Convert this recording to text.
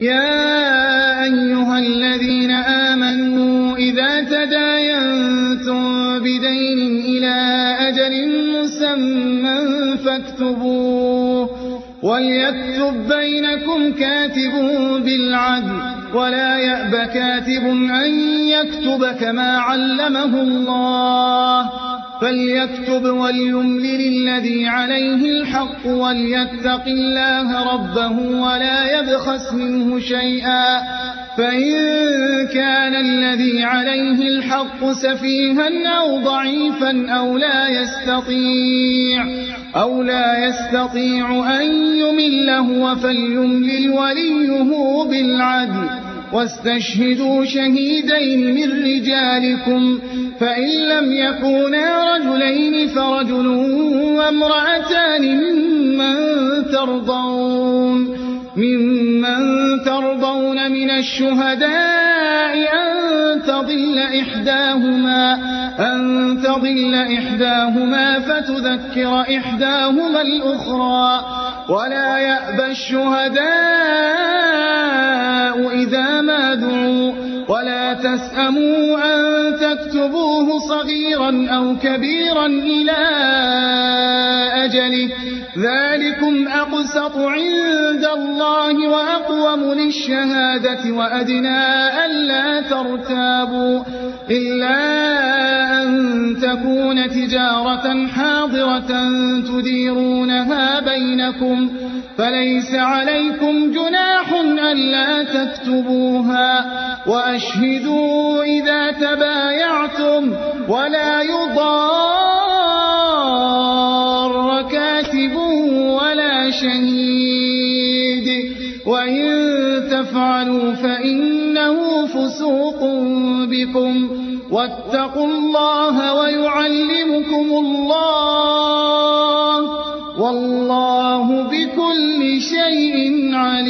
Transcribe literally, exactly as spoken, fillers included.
يا أيها الذين آمنوا إذا تداينتم بدين إلى أجل مسمى فاكتبوه وليكتب بينكم كاتب بالعدل ولا يأب كاتب أن يكتب كما علمه الله فليكتب وليملل الذي عليه الحق وليتق الله ربه ولا يبخس منه شيئا فإن كان الذي عليه الحق سفيها أو ضعيفا أو لا يستطيع أو لا يستطيع أن يمل هو فليملل وليه بالعدل واستشهدوا شهيدين من رجالكم فإن لم يكونا رجلين فرجل وامرأتان ممن ترضون ممن ترضون من الشهداء أن تضل إحداهما أن تضل إحداهما فتذكر إحداهما الأخرى ولا يأبى الشهداء إذا ما دعوا ولا تسأموا أن تكتبوه صغيرا أو كبيرا إلى أجله ذلكم أقسط عند الله وأقوم للشهادة وأدنى ألا ترتابوا إلا أن تكون تجارة حاضرة تديرونها بينكم فليس عليكم جناح ألا تكتبوها وأشهدوا إذا تبايعتم ولا يضار كاتب ولا شهيد وإن تفعلوا فإنه فسوق بكم واتقوا الله ويعلمكم الله والله بكل شيء عليم.